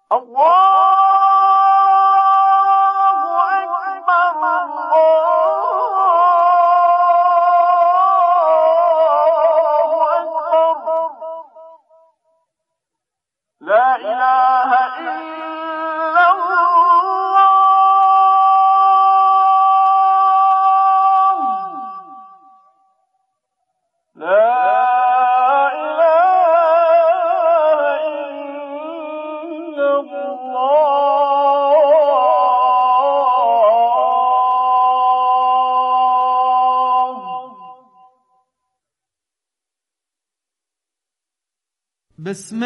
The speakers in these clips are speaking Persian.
بسم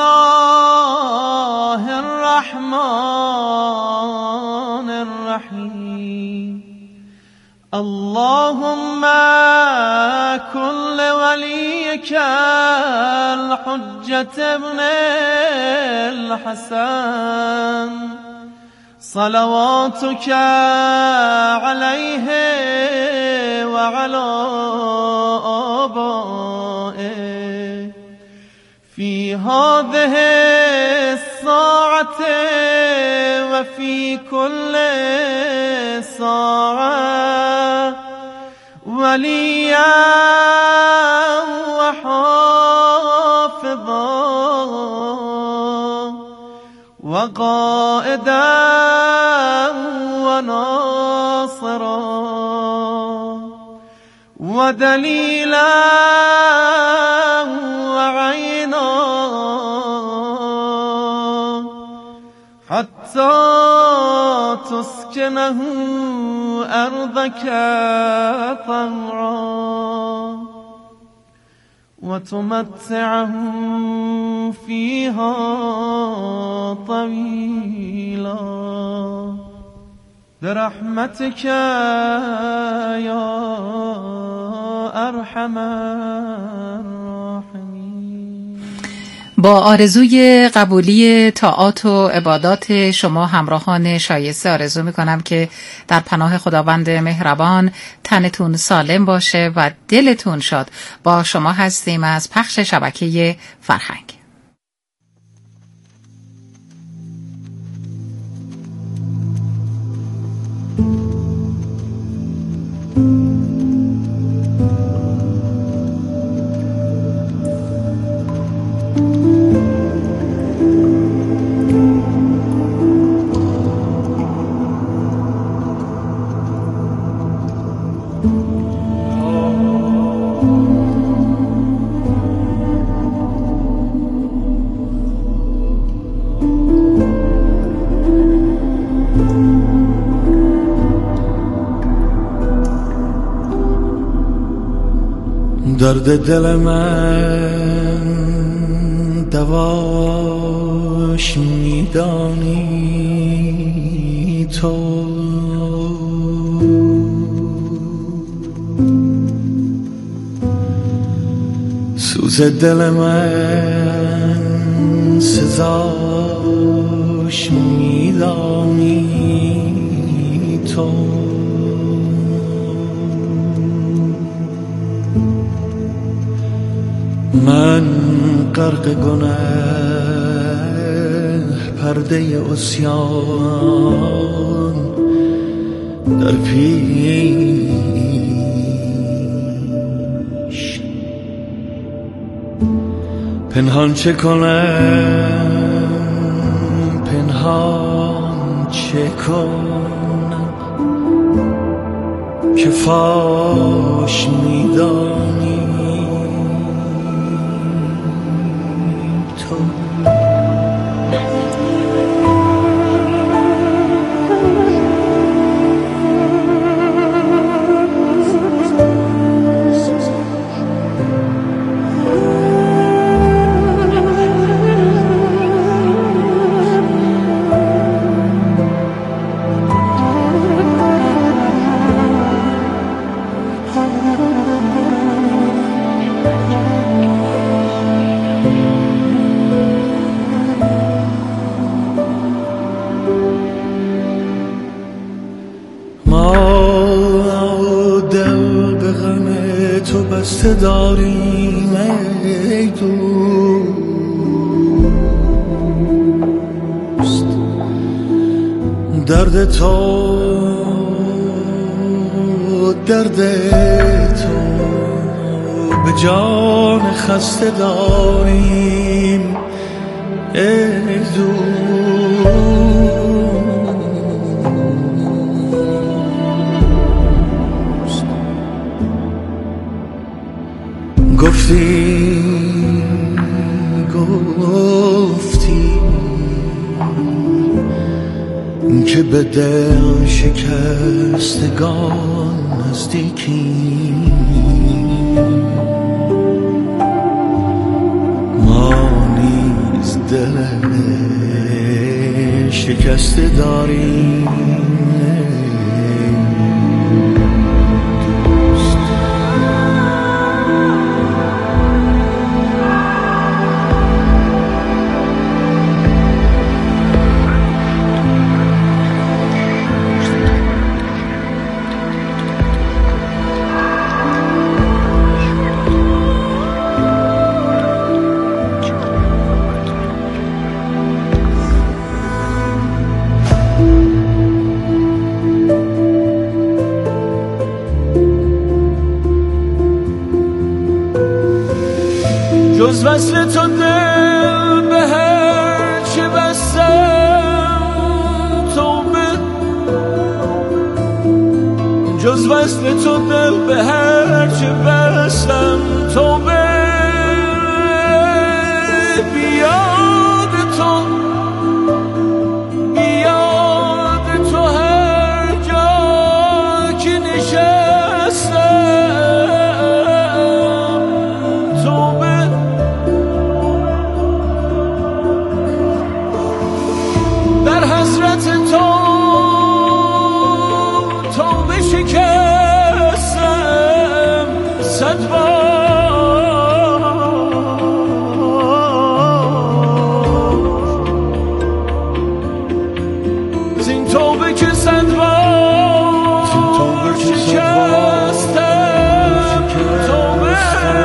الله الرحمن الرحیم. اللهم كن لوليك الحجة ابن الحسن صلواتك عليه وعلى آبائه في هذه الساعة وفي كل ساعة وليا وحافظا وقائدا وناصرا ودليلا وعينا حتى تسكنه أرضك طوعا وتمتعه فيها طويلا برحمتك يا أرحم الراحمين. با آرزوی قبولی طاعات و عبادات شما همراهان شایسته آرزو میکنم که در پناه خداوند مهربان تنتون سالم باشه و دلتون شاد. با شما هستیم از پخش شبکه فرهنگ. درد دل من دواش میدانی تو، سوز دل من سزاش میدانی تو. من غرق گناه پرده عصیان در پیش، پنهان چه کنم پنهان چه کنم که فاش میدانی تو. بسته داریم ای دوست، درد تو درد تو به جان خسته داریم ای دوست. گفتی که به دل شکستگان نزدیکی، ما نیز دل شکسته داریم دوست. جز وصل تو دل به هر چه بستم توبه، جز وصل تو دل به هر چه بستم توبه. بیاد تو هر جا که نشستم توبه. در حسرت تو توبه شکستم 100 بار، زین توبه که 100 بار شکستم توبه.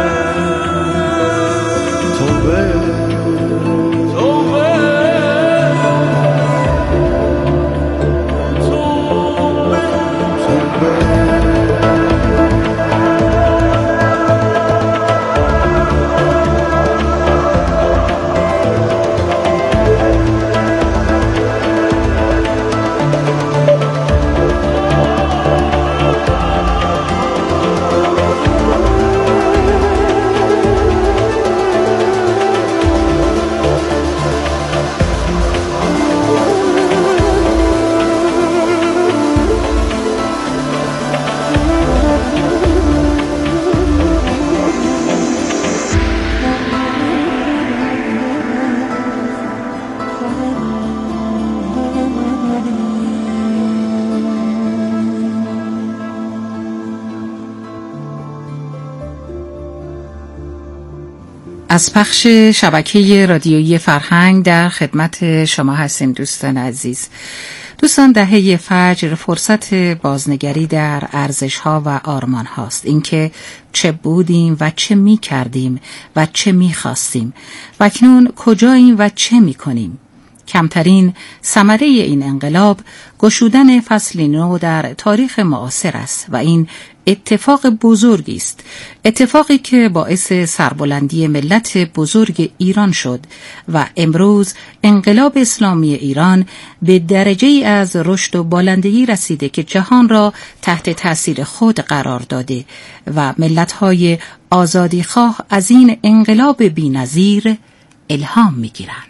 از پخش شبکه رادیویی فرهنگ در خدمت شما هستیم دوستان عزیز. دوستان، دهه فجر فرصت بازنگری در ارزش‌ها و آرمان هاست. اینکه چه بودیم و چه می کردیم و چه می خواستیم و اکنون کجاییم و چه می کنیم. کمترین ثمره این انقلاب گشودن فصلی نو در تاریخ معاصر است و این اتفاق بزرگی است، اتفاقی که باعث سربلندی ملت بزرگ ایران شد و امروز انقلاب اسلامی ایران به درجه‌ای از رشد و بالندگی رسیده که جهان را تحت تأثیر خود قرار داده و ملت‌های آزادیخواه از این انقلاب بی‌نظیر الهام می‌گیرند.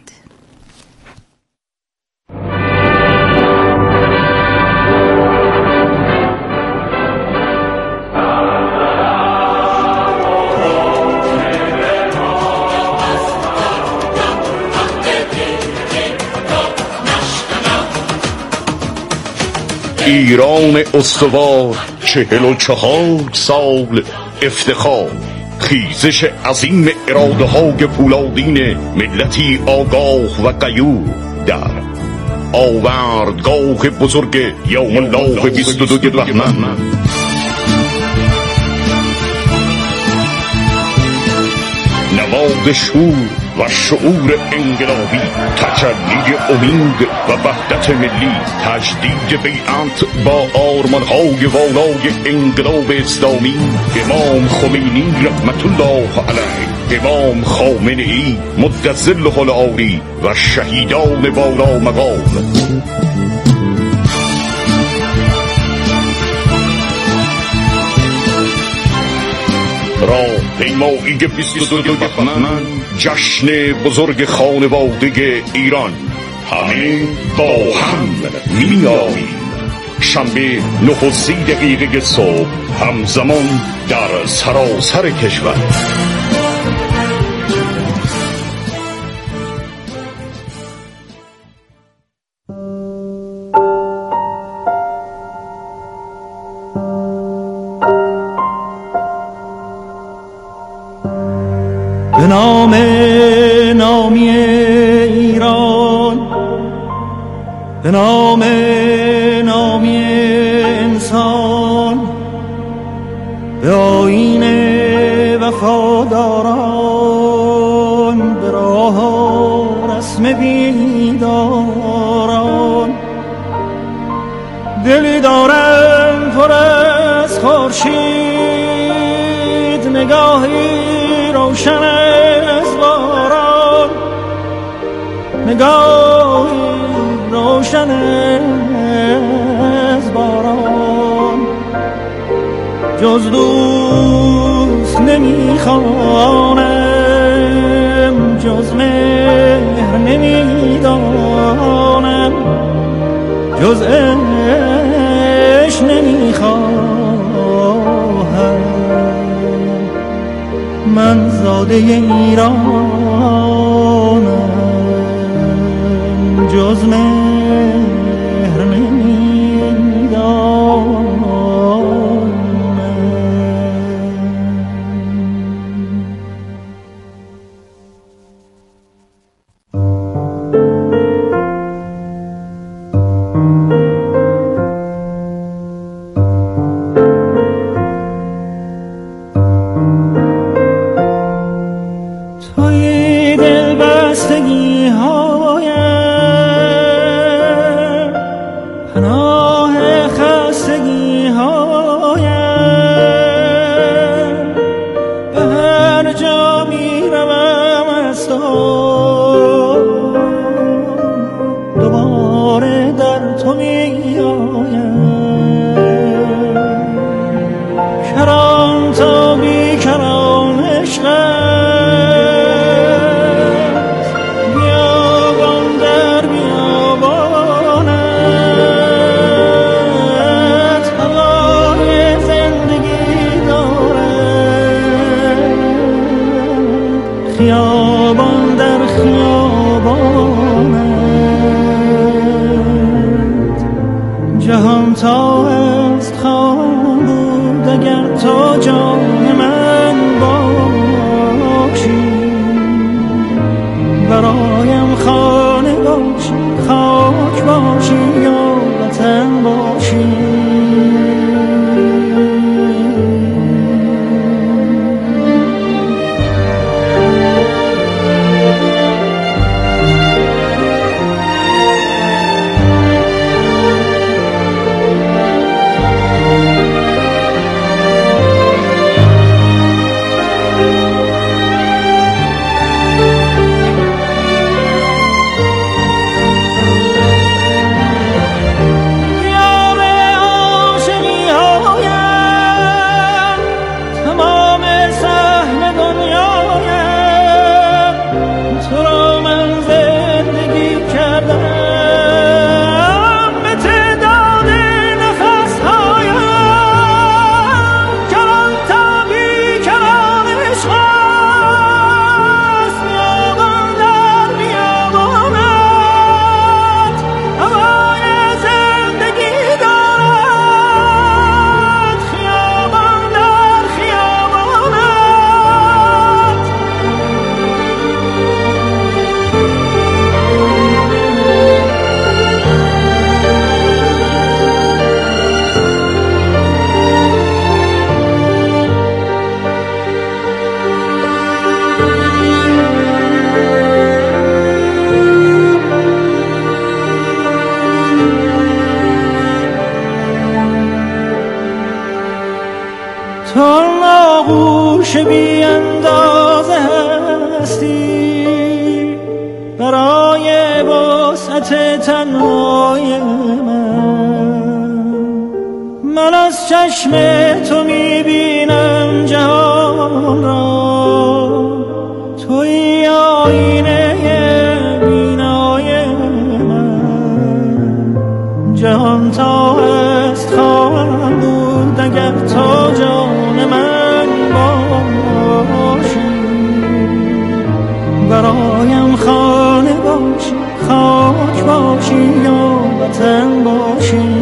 ایران استوار 44 سال افتخار، خیزش عظیم اراده های پولادین ملتی آگاه و غیور در آوردگاه بزرگ یوم الله 22 بهمن. نواد شور و شعور انقلابی، تجلی امید و وحدت ملی، تجدید بیعت با آرمان‌های والای انقلاب اسلامی، امام خمینی رحمت الله علیه، امام خامنه‌ای مدظله العالی و شهیدان والا مقام. راهپیمایی 22 بهمن، جشن بزرگ خانواده ایران، همه با هم می‌آییم. شنبه 9:30 صبح، همزمان در سراسر کشور. به نام نامی ایران، به نام نامی انسان، به آیین وفاداران، به راه و رسم بیداران. دلی دارم پر از خورشید، نگاهی روشن از باران، نگاهی روشن از باران. جز دوست نمیخوانم، جز مهر نمیدانم، جز عشق نمیخواهم. من زاده ایرانم، جز مهر نمیدانم. خیابان در خیابانت، جهان تا است خواهم بود اگر تو جان من باشی. برایم خانه باشی، خاک باشی یا وطن باشی. آغوش بی اندازه هستی برای وسعت تنهای من از چشم تو میبینم جهان را، توی آینه بینای من. جهان تا هست خواهم بود اگر تا جان من باشی، برایم خانه باشی، خاک باشی یا وطن باشی.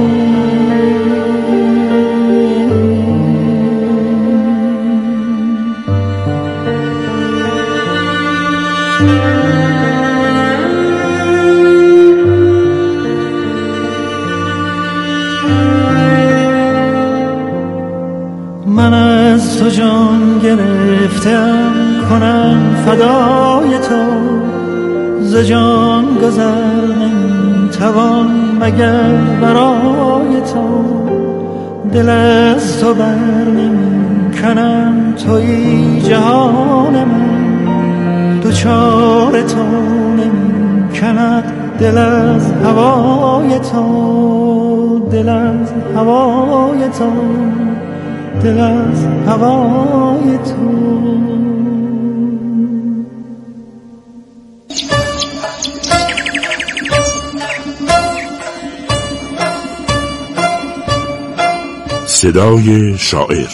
من از تو جان گرفتم کنم فدای تو، ز جان گذر نمیتوان مگر برای تو. دل از تو بر نمیکنم، تویی جهان من، دوچار تو نمیکند دل از هوای تو، دل از هوای تو، دل از هوای تو. صدای شاعر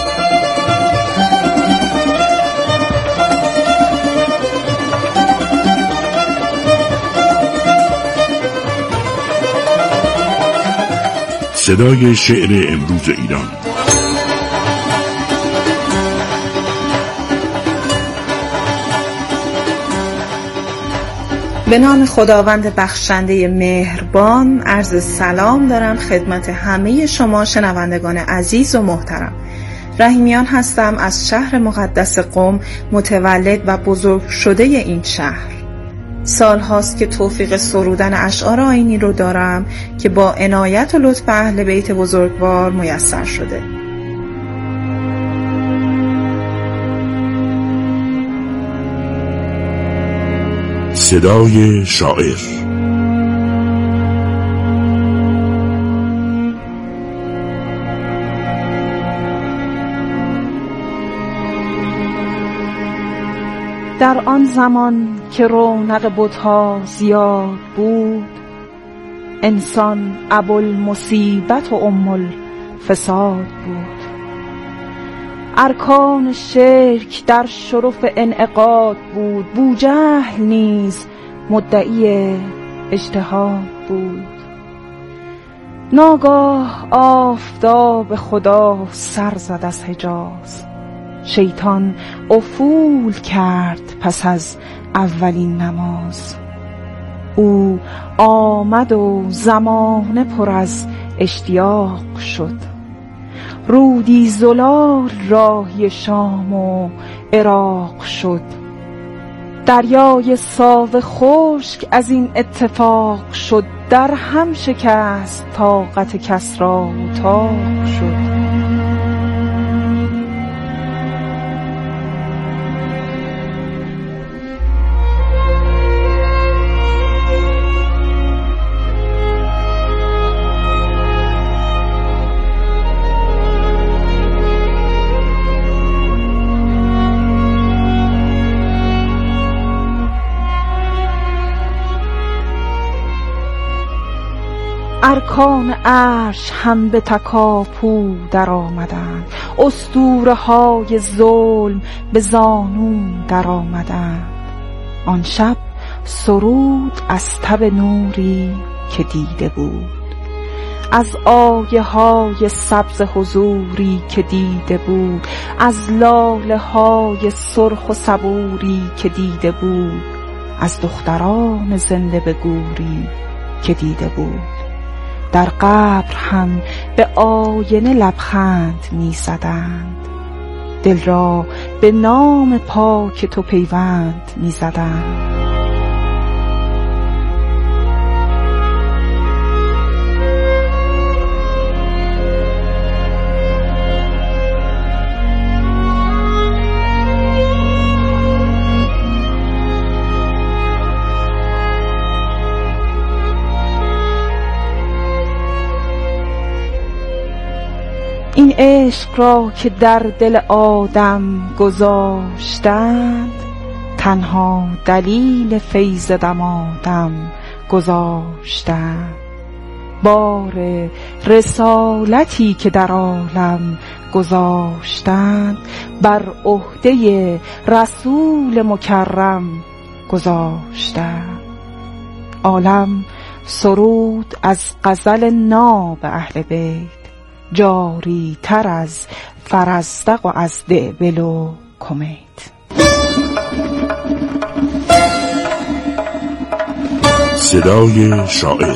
صدای شعر امروز ایران. به نام خداوند بخشنده مهربان عرض سلام دارم خدمت همه شما شنوندگان عزیز و محترم. رحیمیان هستم از شهر مقدس قم، متولد و بزرگ شده این شهر. سال هاست که توفیق سرودن اشعار آیینی رو دارم که با عنایت و لطف اهل بیت بزرگوار میسر شده. صدای شاعر. در آن زمان که رونق بت‌ها زیاد بود، انسان ابوالمصیبت و ام الفساد بود. ارکان شرک در شرف انعقاد بود، بوجهل نیز مدعی اجتهاد بود. ناگاه آفتاب خدا سر زد از حجاز، شیطان افول کرد پس از اولین نماز. او آمد و زمانه پر از اشتیاق شد، رودی زلال راهی شام و عراق شد. دریای ساو خشک از این اتفاق شد، در هم شکست طاقت کسری و طاق شد. ارکان عرش هم به تکاپو در آمدند، اسطوره های ظلم به زانو در آمدند. آن شب سرود از تب نوری که دیده بود، از آیه های سبز حضوری که دیده بود، از لاله های سرخ و صبوری که دیده بود، از دختران زنده به گوری که دیده بود. در قبر هم به آینه لبخند می زدند، دل را به نام پاک تو پیوند می زدند. این عشق را که در دل آدم گذاشتند، تنها دلیل فیض دمادم گذاشتند. بار رسالتی که در عالم گذاشتند، بر عهده رسول مکرم گذاشتند. عالم سرود از غزل ناب اهل بیت، جاری تر از فرزدق و از دعبل و کمیت. صدای شاعر.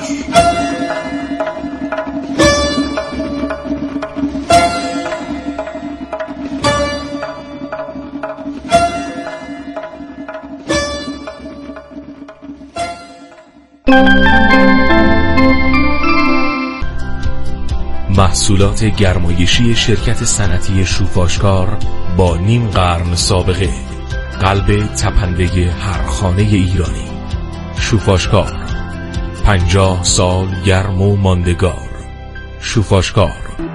محصولات گرمایشی شرکت صنعتی شوفاشکار با نیم قرن سابقه، قلب تپنده هر خانه ایرانی. شوفاشکار، 50 سال گرم و ماندگار. شوفاشکار.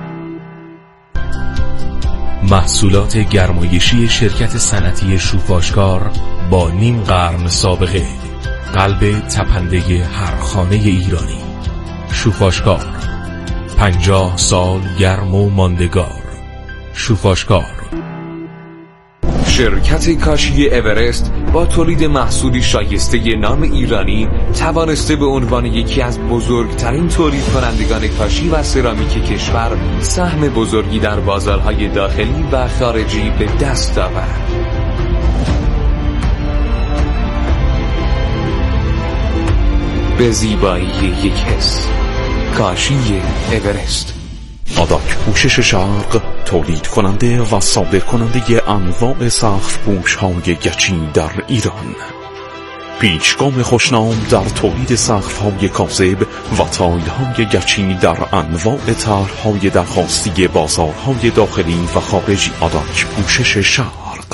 محصولات گرمایشی شرکت صنعتی شوفاشکار با نیم قرن سابقه، قلب تپنده هر خانه ایرانی. شوفاشکار، 50 سال گرم و ماندگار. شوفاشکار. شرکت کاشی اورست با تولید محصولی شایسته نام ایرانی توانسته به عنوان یکی از بزرگترین تولید کنندگان کاشی و سرامیک کشور سهم بزرگی در بازارهای داخلی و خارجی به دست آورد. به زیبایی یک حس، کاشی اورست. آداک پوشش شرق، تولید کننده و صادر کننده انواع سقف پوش های گچی در ایران. پیشگام خوشنام در تولید سقف های کاذب و تایل های گچی در انواع طرح های درخواستی بازارهای داخلی و خارجی. آداک پوشش شرق.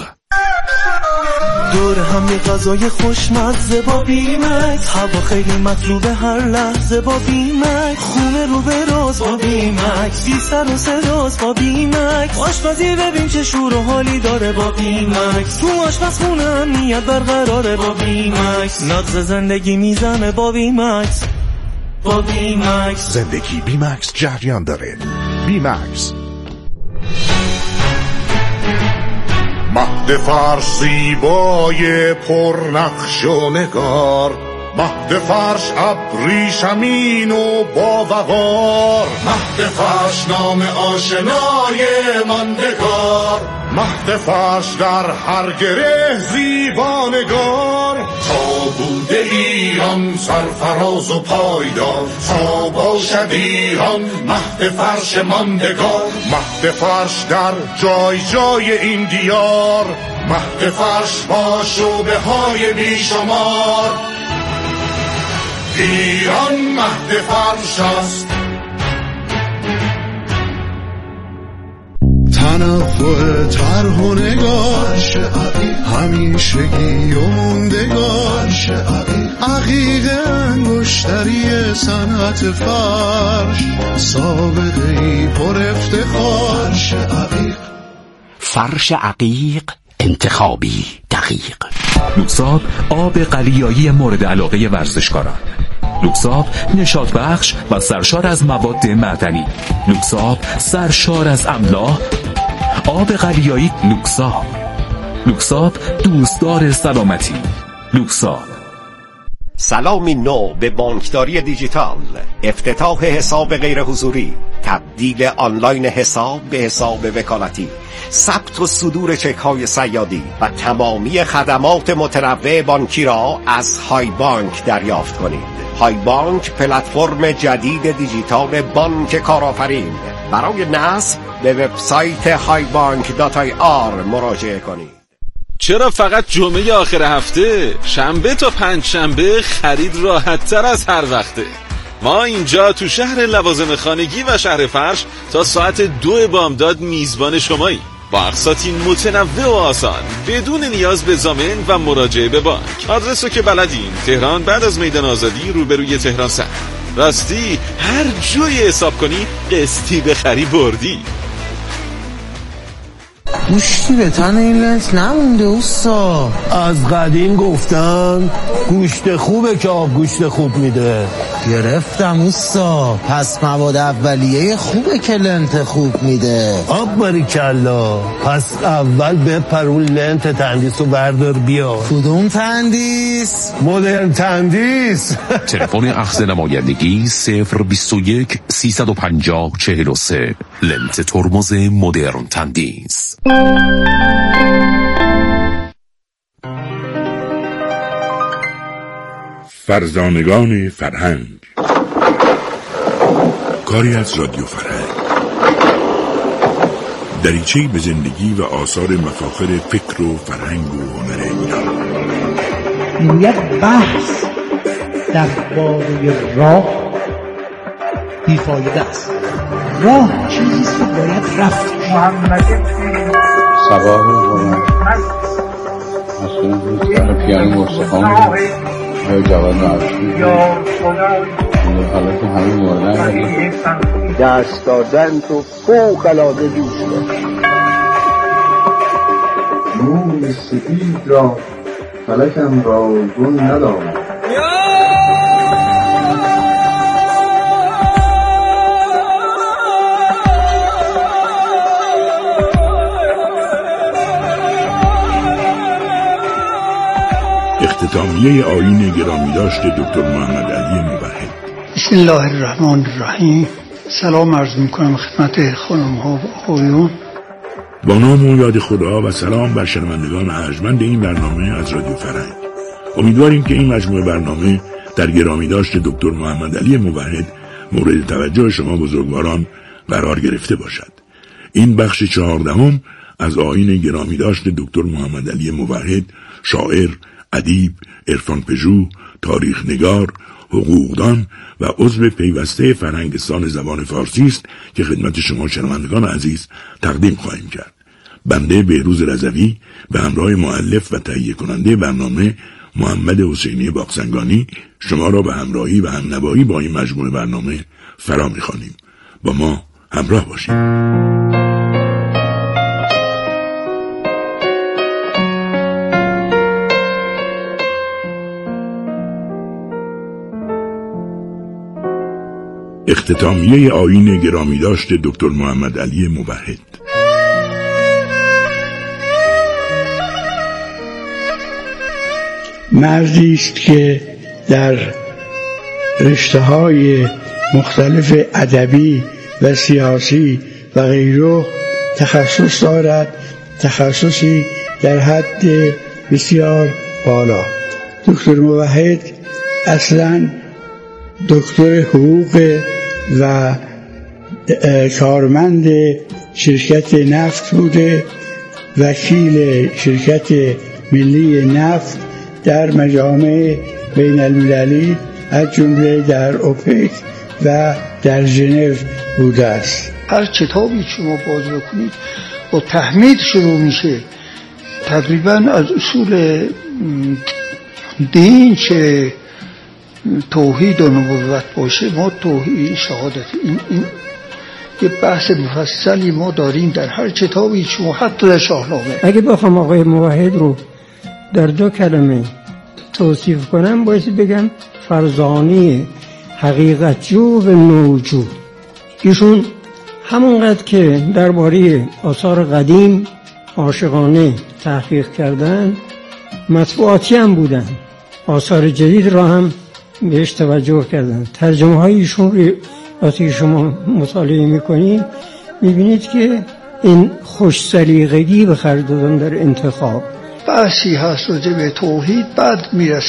دور هم یه غذای خوشمزه با بیمکس، هوا خیلی مطلوبه هر لحظه با بیمکس، خونه رو به راز با بیمکس، بی سر و صداست با بیمکس، آشپزی ببین چه شور و حالی داره با بیمکس، تو آشپزخونه امنیت برقراره با بیمکس، نبض زندگی میزنه با بیمکس. با بیمکس زندگی بیمکس جریان داره. بیمکس. مهد فرش زیبای پرنقش و نگار، مهد فرش ابریشمین و با وقار، مهد فرش نام آشنای ماندگار، مهد فرش در هر گره زیبانگار. تا بوده ایران سرفراز و پایدار، تا باشد ایران مهد فرش ماندگار، مهد فرش در جای جای این دیار، مهد فرش با شعبه های بیشمار. ایران مهد فرش است. تنوع طرح و نگار، همیشگی و موندگار، عقیق انگشتری صنعت فرش، سابقه‌ای پر افتخار. فرش عقیق، انتخابی دقیق. لوکساب، آب قلیایی مورد علاقه ورزشکاران. لوکساب، نشاط بخش و سرشار از مواد معدنی. لوکساب، سرشار از املاح. آب قلیایی لوکساب. لوکساب، دوستدار سلامتی. لوکساب. سلامی نو به بانکداری دیجیتال، افتتاح حساب غیر حضوری، تبدیل آنلاین حساب به حساب وکالتی، ثبت و صدور چک‌های صیادی و تمامی خدمات متنوع بانکی را از های بانک دریافت کنید. های بانک پلتفرم جدید دیجیتال بانک کارآفرین. برای نصب به وبسایت highbank.ir مراجعه کنید. چرا فقط جمعه آخر هفته؟ شنبه تا پنجشنبه خرید راحت تر از هر وقته. ما اینجا تو شهر لوازم خانگی و شهر فرش تا ساعت 2 بامداد میزبان شمایی، با اقساطی متنوع و آسان بدون نیاز به ضامن و مراجعه به بانک. آدرسو که بلدین، تهران بعد از میدان آزادی روبروی تهران سر. راستی هر جوی حساب کنی قسطی بخری بردی. گوشتی به تن این لنت نمونده اوستا. از قدیم گفتن گوشت خوبه که آب گوشت خوب میده. گرفتم اوستا. پس مواد اولیه خوبه که لنت خوب میده. آب باریکلا. پس اول بپر اون لنت تندیس رو بردار بیا. کدوم تندیس؟ مدرن تندیس. تلفن اخذ نمایندگی 021 350 43. لنت ترمز مدرن تندیس. فرزانگان فرهنگ، کاری از رادیو فرهنگ، دریچه‌ای به زندگی و آثار مفاخر فکر و فرهنگ و هنر ایران. یک بحث درباره راه بیفایده است. راه چیزیست که باید رفت. سباه مثلا پیانو مستقام یا جواد معروفی حالا که همه موردن دست دادن تو فوق العاده دوست داشت. موی سپید را فلکم را گون ندارد. اختتامیه آیین گرامی داشت دکتر محمد علی موحد. بسم الله الرحمن الرحیم. سلام عرض میکنم خدمت خانم ها و آقایون. با نام و یاد خدا و سلام بر شنوندگان ارجمند این برنامه از رادیو فرهنگ. امیدواریم که این مجموعه برنامه در گرامی داشت دکتر محمد علی موحد مورد توجه شما بزرگواران قرار گرفته باشد. این بخش 14 از آیین گرامی داشت دکتر محمد علی موحد، شاعر، ادیب، عرفان‌پژوه، تاریخ نگار، حقوقدان و عضو پیوسته فرهنگستان زبان فارسی است که خدمت شما شنوندگان عزیز تقدیم خواهیم کرد. بنده بهروز رضوی به همراه مؤلف و تهیه کننده برنامه محمد حسینی باغسنگانی شما را به همراهی و همنوایی با این مجموعه برنامه فرا می‌خوانیم. با ما همراه باشید. اختتامیه آیین گرامی داشت دکتر محمد علی موحد. مردی است که در رشته‌های مختلف ادبی و سیاسی و غیره تخصص دارد، تخصصی در حد بسیار بالا. دکتر موحد اصلاً دکتر حقوق و کارمند شرکت نفت بوده، وکیل شرکت ملی نفت در مجامع بین المللی از جمله در اوپک و در ژنو بوده است. هر کتابی شما باز بکنید با تحمید شروع میشه. تقریبا از اصول دین چه توحید و نبوت باشه، ما توحید شهادت این یه بحث مفصلی ما داریم در هر کتابی شما، حتی در شاهنامه. اگه بخوام آقای موحد رو در 2 کلمه توصیف کنم باید بگم فرزانه، حقیقت جو و نوجو. ایشون همونقدر که درباره آثار قدیم عاشقانه تحقیق کردن، مطبوعاتی هم بودن، آثار جدید را هم بهش توجه کردن. ترجمه های ایشون رو وقتی شما مطالعه میکنید میبینید که این خوش سلیقگی به خرج دادن در انتخاب. بحثی هست راجع به توحید، بعد میرسه